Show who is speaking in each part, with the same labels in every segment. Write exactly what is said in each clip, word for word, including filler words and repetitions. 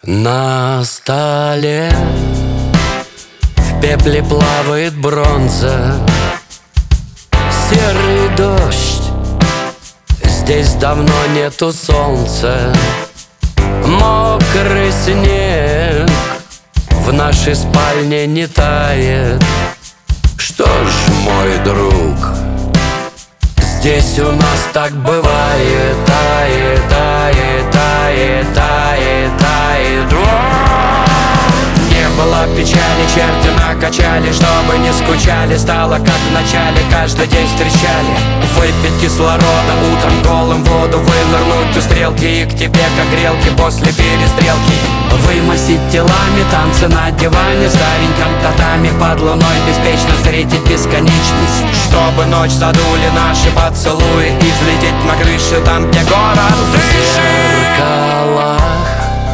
Speaker 1: На столе в пепле плавает бронза, серый дождь, здесь давно нету солнца. Мокрый снег в нашей спальне не тает. Что ж, мой друг, здесь у нас так бывает. Тает, тает, тает, тает, тает. Не было печали, черти накачали, чтобы не скучали. Стало как в начале, каждый день встречали. Выпить кислорода, утром голым в воду вынырнуть у стрелки и к тебе как грелки после перестрелки. Вымостить телами танцы на диване, стареньком татами под луной беспечно встретить бесконечность. Чтобы ночь задули наши поцелуи и взлететь на крыше там, где город дышит. В зеркалах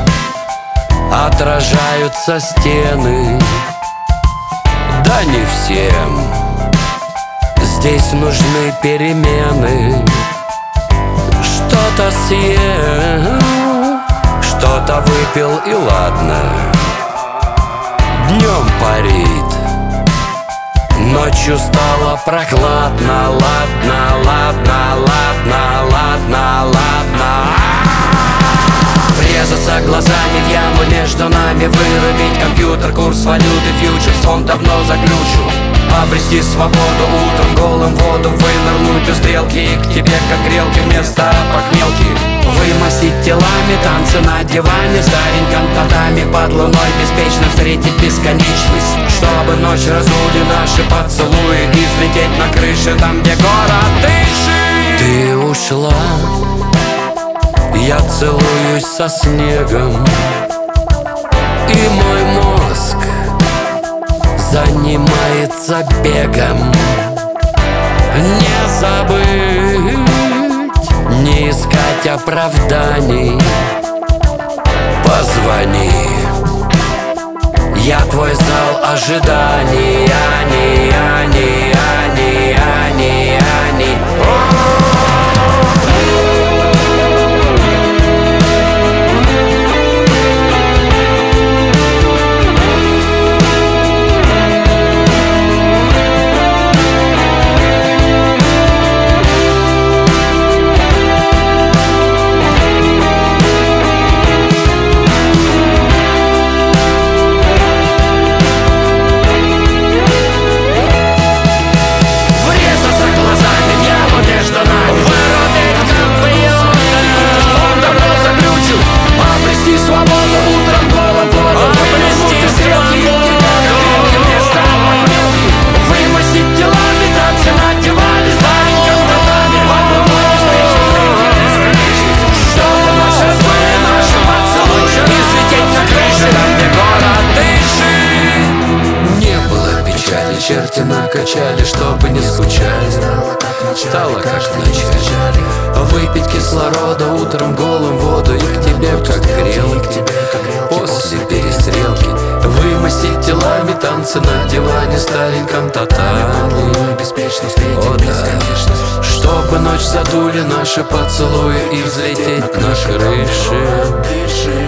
Speaker 1: отражаются стены, да не всем здесь нужны перемены. Что-то съел, что-то выпил и ладно. Днем парит, ночью стало прохладно. Ладно, ладно, ладно, ладно, ладно. Врезаться глазами в яму между нами, вырубить компьютер, курс валюты, фьючерс, он давно заключу. Обрести свободу, утром голым в воду вынырнуть у стрелки и к тебе как грелки вместо похмелки. Вымостить телами танцы на диване, стареньком татами под луной беспечно встретить бесконечность. Чтобы ночь разули наши поцелуи и взлететь на крыше там, где город дышит. Ты ушла, я целуюсь со снегом, и мой мозг занимается бегом. Не забыть, не искать оправданий. Позвони, я твой зал ожиданий. Ани, ани, ани, ани, ани. Черти накачали, чтобы не скучали. Стало как в начале. Выпить кислорода, утром голым в воду и к тебе как грелки после перестрелки. Вымостить телами танцы на диване, стареньком татами беспечно встретить бесконечность. Чтобы ночь задули наши поцелуи и взлететь на крыше.